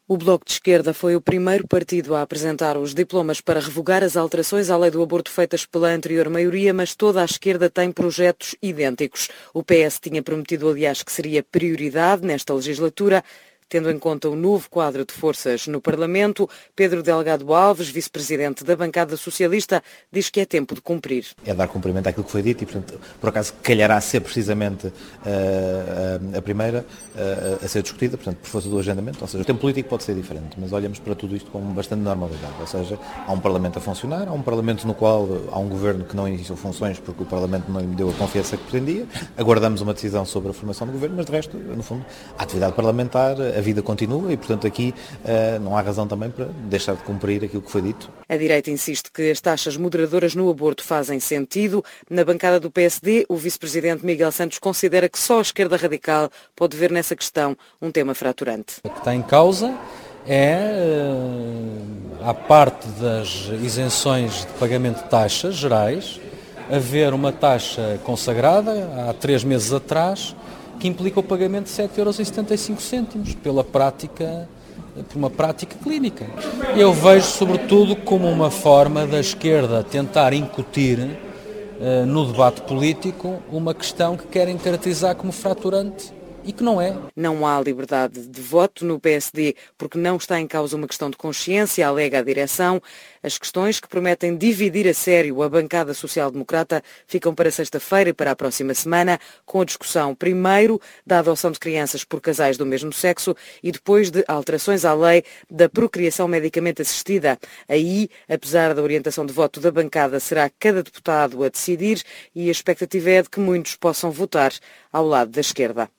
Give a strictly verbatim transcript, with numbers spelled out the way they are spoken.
O Bloco de Esquerda foi o primeiro partido a apresentar os diplomas para revogar as alterações à lei do aborto feitas pela anterior maioria, mas toda a esquerda tem projetos idênticos. O P S tinha prometido, aliás, que seria prioridade nesta legislatura. Tendo em conta o novo quadro de forças no Parlamento, Pedro Delgado Alves, vice-presidente da bancada socialista, diz que é tempo de cumprir. É dar cumprimento àquilo que foi dito e, portanto, por acaso, calhará ser precisamente uh, a primeira uh, a ser discutida, portanto, por força do agendamento. Ou seja, o tempo político pode ser diferente, mas olhamos para tudo isto com bastante normalidade. Ou seja, há um Parlamento a funcionar, há um Parlamento no qual há um Governo que não iniciou funções porque o Parlamento não lhe deu a confiança que pretendia. Aguardamos uma decisão sobre a formação do Governo, mas de resto, no fundo, a atividade parlamentar, a vida continua e, portanto, aqui uh, não há razão também para deixar de cumprir aquilo que foi dito. A direita insiste que as taxas moderadoras no aborto fazem sentido. Na bancada do P S D, o vice-presidente Miguel Santos considera que só a esquerda radical pode ver nessa questão um tema fraturante. O que está em causa é, à parte das isenções de pagamento de taxas gerais, haver uma taxa consagrada há três meses atrás que implica o pagamento de sete euros e setenta e cinco cêntimos pela prática, por uma prática clínica. Eu vejo sobretudo como uma forma da esquerda tentar incutir uh, no debate político uma questão que querem caracterizar como fraturante e que não é. Não há liberdade de voto no P S D porque não está em causa uma questão de consciência, alega a direção. As questões que prometem dividir a sério a bancada social-democrata ficam para sexta-feira e para a próxima semana, com a discussão primeiro da adoção de crianças por casais do mesmo sexo e depois de alterações à lei da procriação medicamente assistida. Aí, apesar da orientação de voto da bancada, será cada deputado a decidir e a expectativa é de que muitos possam votar ao lado da esquerda.